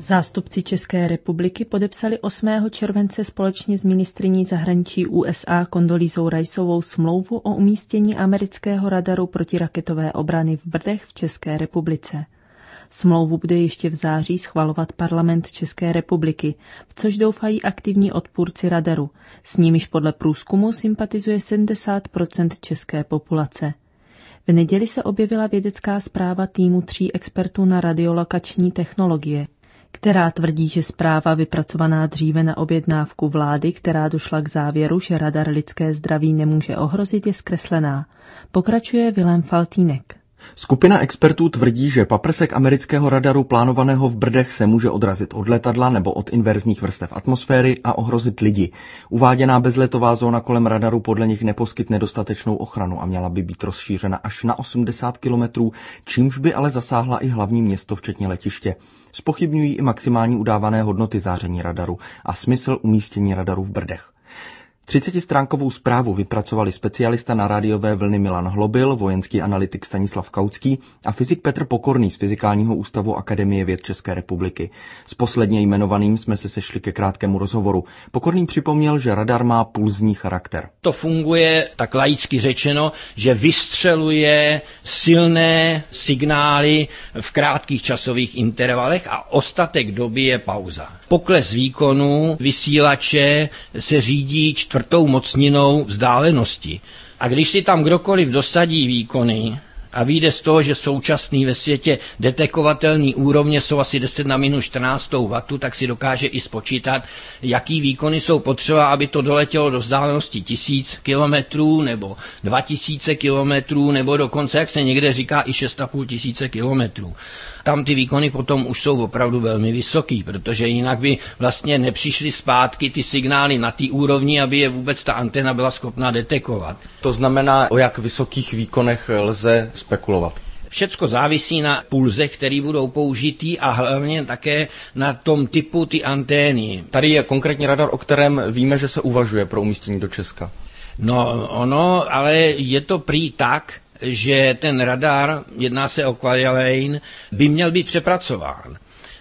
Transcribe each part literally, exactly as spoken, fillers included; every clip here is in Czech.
Zástupci České republiky podepsali osmého července společně s ministryní zahraničí U S A Kondolízou Riceovou smlouvu o umístění amerického radaru protiraketové obrany v Brdech v České republice. Smlouvu bude ještě v září schvalovat parlament České republiky, v což doufají aktivní odpůrci radaru, s nimiž podle průzkumu sympatizuje sedmdesát procent české populace. V neděli se objevila vědecká zpráva týmu tří expertů na radiolokační technologie, která tvrdí, že zpráva vypracovaná dříve na objednávku vlády, která došla k závěru, že radar lidské zdraví nemůže ohrozit, je zkreslená. Pokračuje Vilém Faltýnek. Skupina expertů tvrdí, že paprsek amerického radaru plánovaného v Brdech se může odrazit od letadla nebo od inverzních vrstev atmosféry a ohrozit lidi. Uváděná bezletová zóna kolem radaru podle nich neposkytne dostatečnou ochranu a měla by být rozšířena až na osmdesát kilometrů, čímž by ale zasáhla i hlavní město včetně letiště. Zpochybňují i maximální udávané hodnoty záření radaru a smysl umístění radaru v Brdech. třicetistránkovou zprávu vypracovali specialista na rádiové vlny Milan Hlobil, vojenský analytik Stanislav Kautský a fyzik Petr Pokorný z Fyzikálního ústavu Akademie věd České republiky. S posledně jmenovaným jsme se sešli ke krátkému rozhovoru. Pokorný připomněl, že radar má pulzní charakter. To funguje, tak laicky řečeno, že vystřeluje silné signály v krátkých časových intervalech a ostatek doby je pauza. Pokles výkonu vysílače se řídí čtvrtou mocninou vzdálenosti. A když si tam kdokoliv dosadí výkony a vyjde z toho, že současný ve světě detekovatelný úrovně jsou asi deset na minus čtrnáct wattů, tak si dokáže i spočítat, jaký výkony jsou potřeba, aby to doletělo do vzdálenosti tisíc kilometrů nebo dva tisíce kilometrů nebo dokonce, jak se někde říká, i šest a půl tisíce kilometrů. Tam ty výkony potom už jsou opravdu velmi vysoký, protože jinak by vlastně nepřišly zpátky ty signály na té úrovni, aby je vůbec ta antena byla schopná detekovat. To znamená, o jak vysokých výkonech lze spekulovat? Všecko závisí na pulzech, které budou použitý a hlavně také na tom typu ty antény. Tady je konkrétní radar, o kterém víme, že se uvažuje pro umístění do Česka. No ono, ale je to prý tak, že ten radar, jedná se o Quadralane, by měl být přepracován.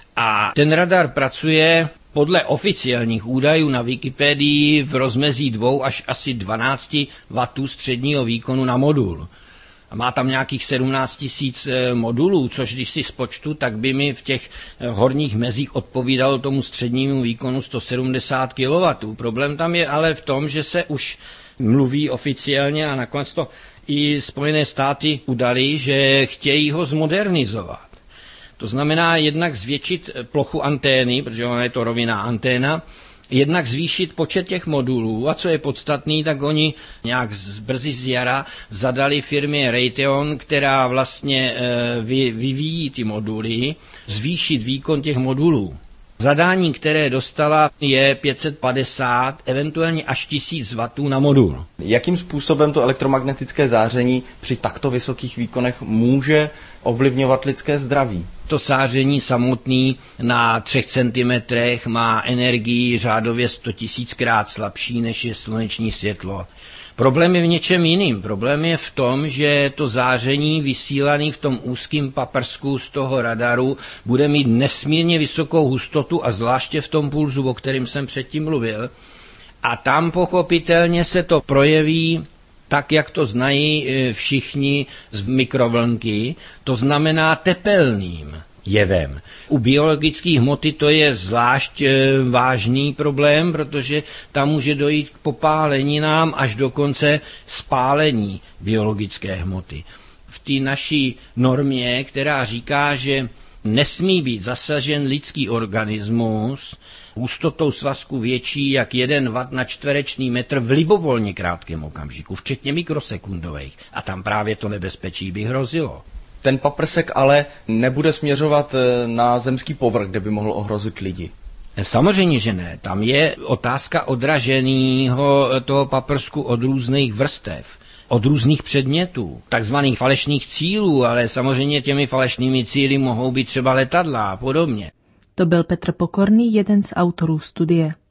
A ten radar pracuje podle oficiálních údajů na Wikipedii v rozmezí dvou až asi dvanácti wattů středního výkonu na modul. A má tam nějakých sedmnáct tisíc modulů, což když si spočtu, tak by mi v těch horních mezích odpovídalo tomu střednímu výkonu sto sedmdesát kilowattů. Problém tam je ale v tom, že se už mluví oficiálně a nakonec to i Spojené státy udali, že chtějí ho zmodernizovat. To znamená jednak zvětšit plochu antény, protože ona je to rovinná anténa, jednak zvýšit počet těch modulů a co je podstatný, tak oni nějak brzy z jara zadali firmě Raytheon, která vlastně e, vy, vyvíjí ty moduly, zvýšit výkon těch modulů. Zadání, které dostala, je pět set padesát, eventuálně až tisíc wattů na modul. Jakým způsobem to elektromagnetické záření při takto vysokých výkonech může ovlivňovat lidské zdraví? To záření samotný na třech centimetrech má energii řádově sto tisíckrát slabší, než je sluneční světlo. Problém je v něčem jiným. Problém je v tom, že to záření vysílané v tom úzkém paprsku z toho radaru bude mít nesmírně vysokou hustotu a zvláště v tom pulzu, o kterém jsem předtím mluvil. A tam pochopitelně se to projeví tak, jak to znají všichni z mikrovlnky, to znamená tepelným jevem. U biologické hmoty to je zvlášť vážný problém, protože tam může dojít k popáleninám až do konce spálení biologické hmoty. V té naší normě, která říká, že nesmí být zasažen lidský organismus hustotou svazku větší jak jeden watt na čtverečný metr v libovolně krátkém okamžiku, včetně mikrosekundových. A tam právě to nebezpečí by hrozilo. Ten paprsek ale nebude směřovat na zemský povrch, kde by mohl ohrozit lidi. Samozřejmě, že ne. Tam je otázka odraženého toho paprsku od různých vrstev, od různých předmětů, takzvaných falešných cílů, ale samozřejmě těmi falešnými cíli mohou být třeba letadla a podobně. To byl Petr Pokorný, jeden z autorů studie.